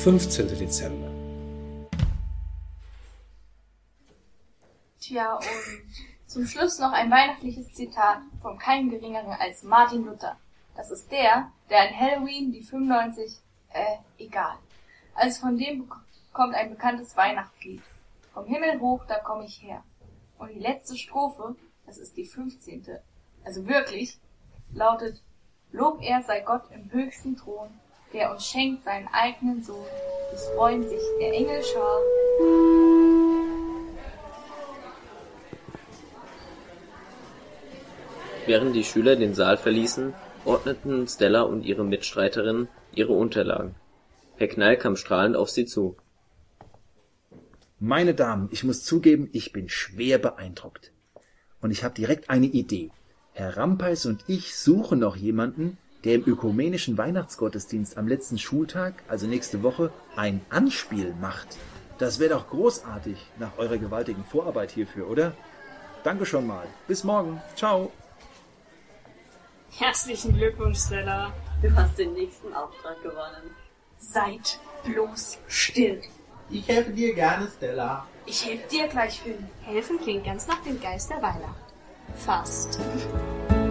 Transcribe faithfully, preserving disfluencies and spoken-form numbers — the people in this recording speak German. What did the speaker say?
fünfzehnten Dezember. Tja, und zum Schluss noch ein weihnachtliches Zitat von keinem Geringeren als Martin Luther. Das ist der, der an Halloween die fünfundneunzig, äh, egal. Also von dem kommt ein bekanntes Weihnachtslied. Vom Himmel hoch, da komm ich her. Und die letzte Strophe, das ist die fünfzehnte, also wirklich, lautet: Lob er sei Gott im höchsten Thron, der uns schenkt seinen eigenen Sohn. Es freuen sich der Engel Schar. Während die Schüler den Saal verließen, ordneten Stella und ihre Mitstreiterin ihre Unterlagen. Herr Knall kam strahlend auf sie zu. Meine Damen, ich muss zugeben, ich bin schwer beeindruckt. Und ich habe direkt eine Idee. Herr Rampeis und ich suchen noch jemanden, der im ökumenischen Weihnachtsgottesdienst am letzten Schultag, also nächste Woche, ein Anspiel macht. Das wäre doch großartig nach eurer gewaltigen Vorarbeit hierfür, oder? Danke schon mal. Bis morgen. Ciao. Herzlichen Glückwunsch, Stella. Du hast den nächsten Auftrag gewonnen. Seid bloß still. Ich helfe dir gerne, Stella. Ich helfe dir gleich, Finn. Helfen klingt ganz nach dem Geist der Weihnacht. Fast.